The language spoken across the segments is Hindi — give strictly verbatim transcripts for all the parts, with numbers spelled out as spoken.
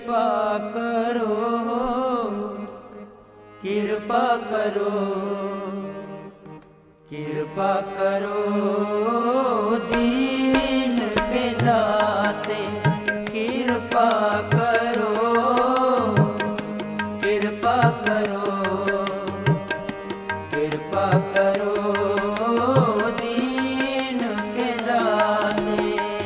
कृपा करो कृपा करो कृपा करो दीन के दाते कृपा करो कृपा करो कृपा करो दीन के दाते।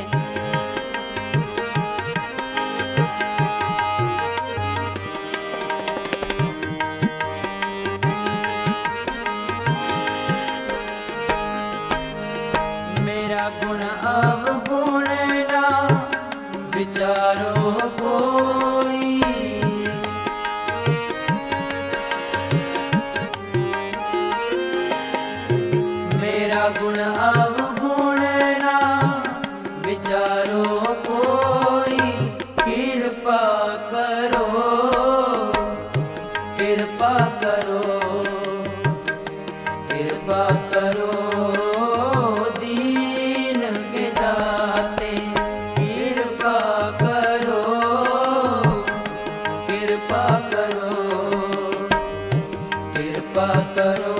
मेरा गुण अवगुण ना विचारो कोई, मेरा गुण अवगुण ना विचारो कोई। कृपा करो कृपा करो कृपा करो दीन के दाते कृपा करो कृपा करो कृपा करो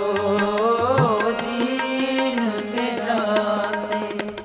दीन के दाते।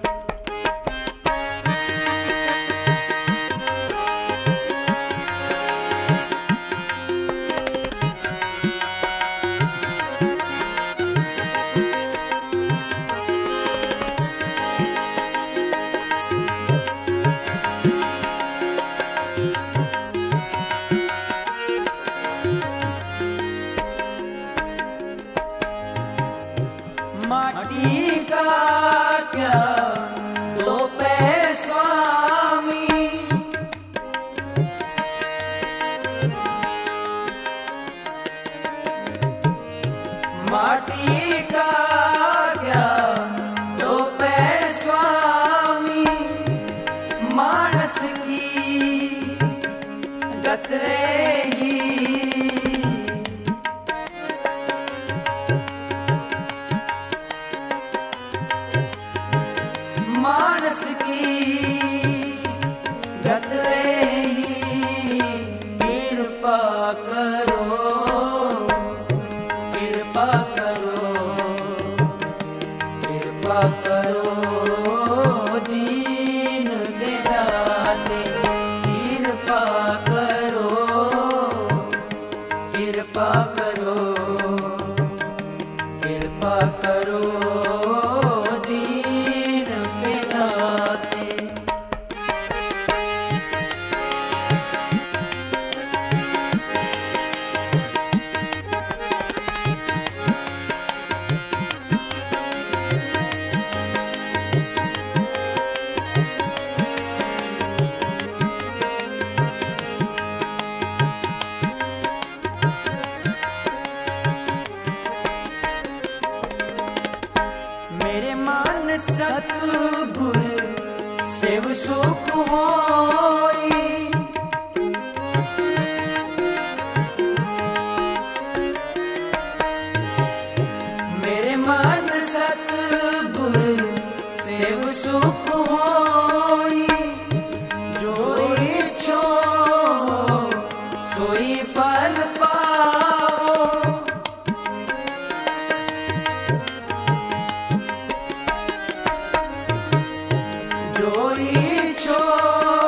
माटी का क्या दो पै स्वामी, माटी का क्या दो पै स्वामी। मानस की गत रहेगी मानस की गत रहेगी। कृपा करो कृपा करो कृपा करो दीन के दाते कृपा करो कृपा करो कृपा करो दीन के दाते। मेरे मन सतगुर शिव सुख होई, मेरे मन सतगुर शिव सुख होई। जो इच्छो सोई फल पाओ, जो इच्छो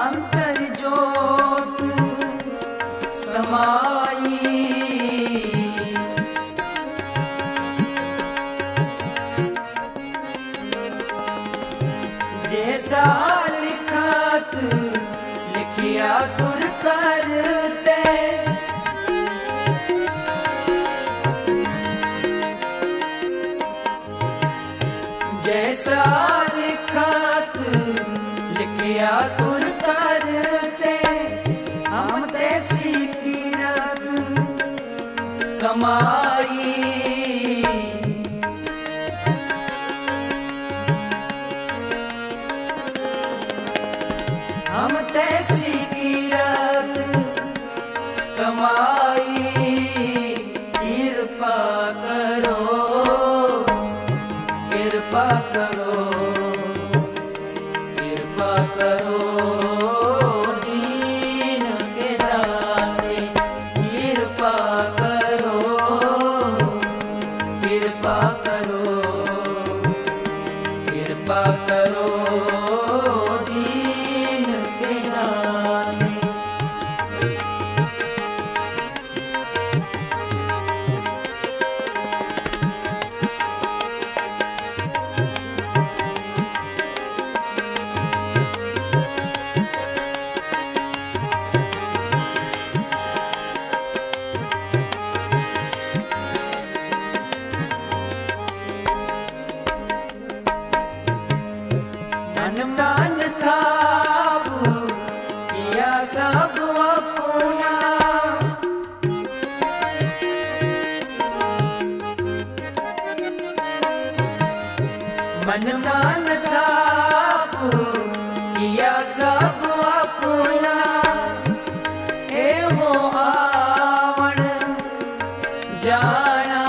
अंतर जोत समाई। जैसा लिखत लिखिया तुर करते, जैसा लिखत लिखिया तुर करते, हम तैसी कीरत कमाई। हम तैसी कीरत कमाई। कृपा करो कृपा करो कृपा करो दीन के दाते। कृपा करो कृपा करो कृपा करो दीन के दाते। मन थाप किया सब अपना, मन मन थाप किया सब अपना। एहो आवण जाना,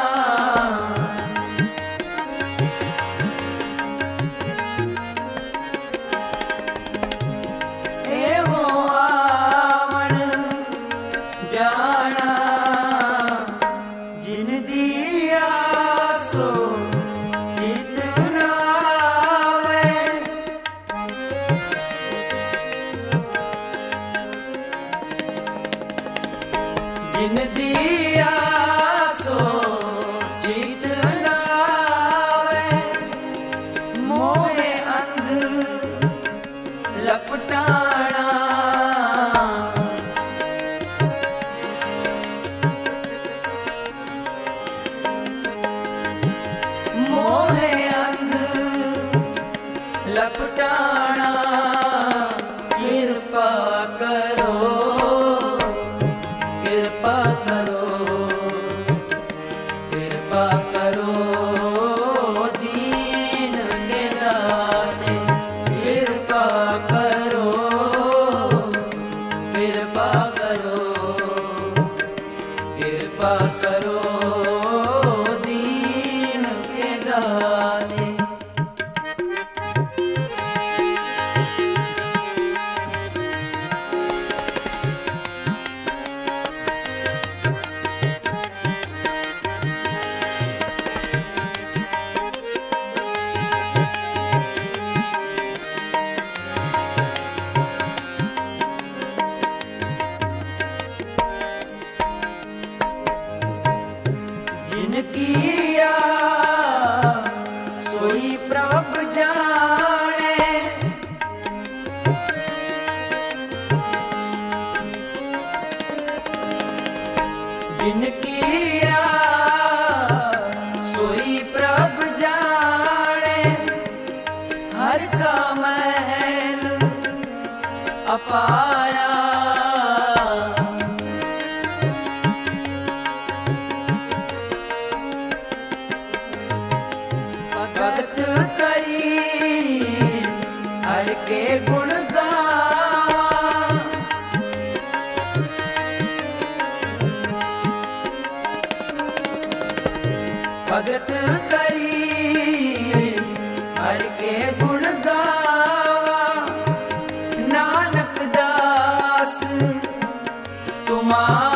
जाना जिन दिया सो जितना आवे। जिन दिया सो जितना आवे, मोहे अंध लपटाना। मोहे अंध लपटाना। कृपा करो कृपा करो कृपा करो दीन के दाते। कृपा करो कृपा करो कृपा करो दीन के दाते। किया सोई प्रभ जाने, जिन किया सोई प्रभ जाने। हर का महल अपारा, भगत करी हर के गुण गावा। भगत करी हर के गुण गावा। नानक दास तुम्हारा